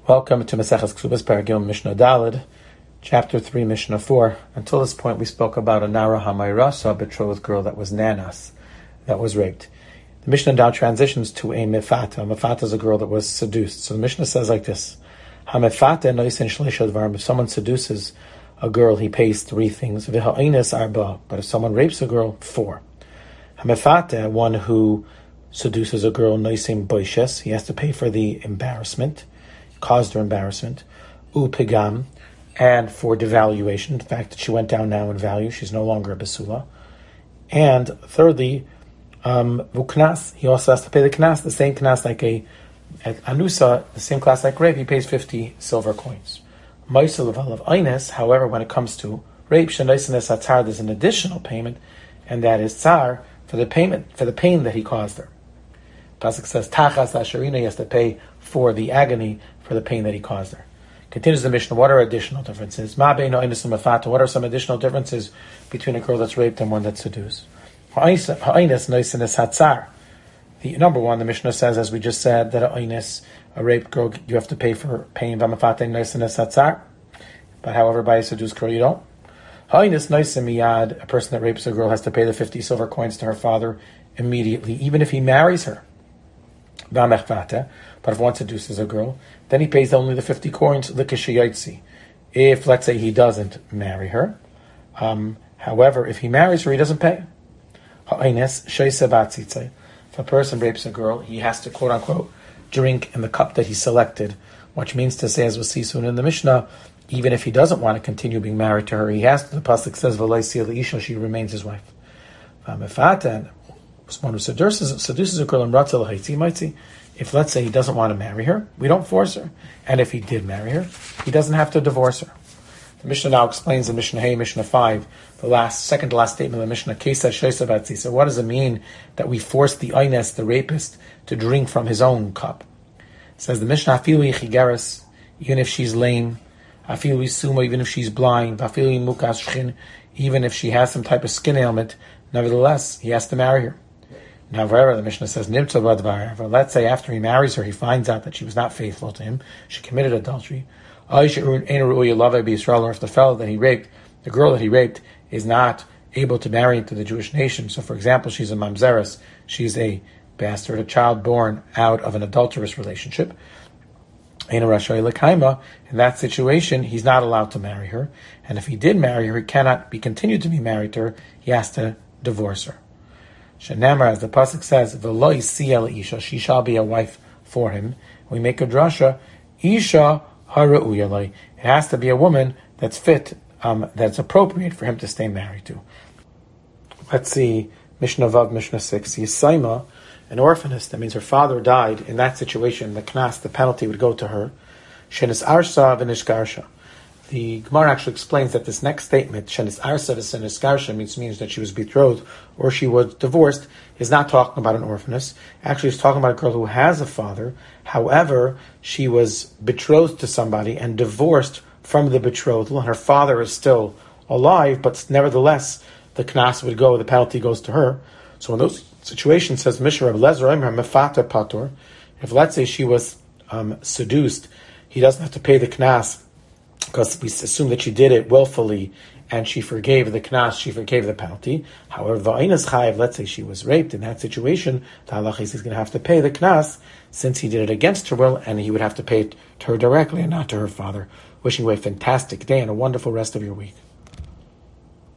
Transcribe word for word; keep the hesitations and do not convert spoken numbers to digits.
Welcome to Maseches Ksubas Paragim Mishnah Daled, Chapter three, Mishnah four. Until this point, we spoke about a Nara Hamayrasa, a betrothed girl that was Nanas, that was raped. The Mishnah now transitions to a Mefata. A Mefata is a girl that was seduced. So the Mishnah says like this: HaMefata noisin shleisha dvarim. If someone seduces a girl, he pays three things. V'ha'ines arba. But if someone rapes a girl, four. HaMefata, one who seduces a girl, noisin boishes. He has to pay for the embarrassment, caused her embarrassment. U pigam, and for devaluation, the fact that she went down now in value, she's no longer a basula. And thirdly, um, vuknas, he also has to pay the knas, the same knas like a at anusa, the same class like rape. He pays fifty silver coins. Ma'aseh leval of eines. However, when it comes to rape, shenaisenes atzar, there's an additional payment, and that is tsar for the payment for the pain that he caused her. Pasuk says tachas asherina, he has to pay for the agony, for the pain that he caused her. Continues the Mishnah. What are additional differences? Ma beino eines u'mefata. What are some additional differences between a girl that's raped and one that's seduced? Ha'ines noisenes hatzar. The number one, the Mishnah says, as we just said, that a eines, a raped girl, you have to pay for pain. V'mefata noisenes hatzar. But however, by a seduced girl, you don't. Ha'ines noise miyad. A person that rapes a girl has to pay the fifty silver coins to her father immediately, even if he marries her. V'mefata. But if one seduces a girl, then he pays only the fifty coins, l'kishayotzi. If, let's say, he doesn't marry her, um, however, if he marries her, he doesn't pay. Ha'ines sheisabatzitze. If a person rapes a girl, he has to, quote-unquote, drink in the cup that he selected, which means to say, as we'll see soon in the Mishnah, even if he doesn't want to continue being married to her, he has to. The pasuk says, v'loisi leisha, she remains his wife. V'amefata, someone who seduces, seduces a girl and ratzah l'haitzi maitzi. If, let's say, he doesn't want to marry her, we don't force her. And if he did marry her, he doesn't have to divorce her. The Mishnah now explains in Mishnah Hey, Mishnah five, the last, second to last statement of the Mishnah, Kesa Sheisabatzi. So what does it mean that we force the Eines, the rapist, to drink from his own cup? It says the Mishnah, Afilu Yichigeres, even if she's lame, Afilu Yisuma, even if she's blind, Afilu Mukas Shchin, even if she has some type of skin ailment, nevertheless, he has to marry her. Now, however, the Mishnah says, Nimtza Badvar. Let's say after he marries her, he finds out that she was not faithful to him, she committed adultery. Or if the fellow that he raped, the girl that he raped, is not able to marry into the Jewish nation. So, for example, she's a mamzeres, she's a bastard, a child born out of an adulterous relationship. In that situation, he's not allowed to marry her. And if he did marry her, he cannot be continued to be married to her. He has to divorce her. Shenamar, as the pasuk says, "V'lo yisiel isha," she shall be a wife for him. We make a drasha, isha hara'uyalai. It has to be a woman that's fit, um, that's appropriate for him to stay married to. Let's see, Mishnah Vav, Mishnah six. Yisaima, an orphaness, that means her father died. In that situation, the knas, the penalty would go to her. Shenis arsa v'nishgarsha. The Gemara actually explains that this next statement, Shenis arsa v'nishgarsha, means means that she was betrothed or she was divorced, is not talking about an orphaness. Actually, it's talking about a girl who has a father. However, she was betrothed to somebody and divorced from the betrothal, and her father is still alive, but nevertheless, the knas would go, the penalty goes to her. So in those situations, says Mishnah Reb Lezer, mefata patur. If, let's say, she was um, seduced, he doesn't have to pay the knas, because we assume that she did it willfully and she forgave the knas, she forgave the penalty. However, va'inus chayiv, let's say she was raped, in that situation, the halach is he's going to have to pay the knas since he did it against her will, and he would have to pay it to her directly and not to her father. Wishing you a fantastic day and a wonderful rest of your week.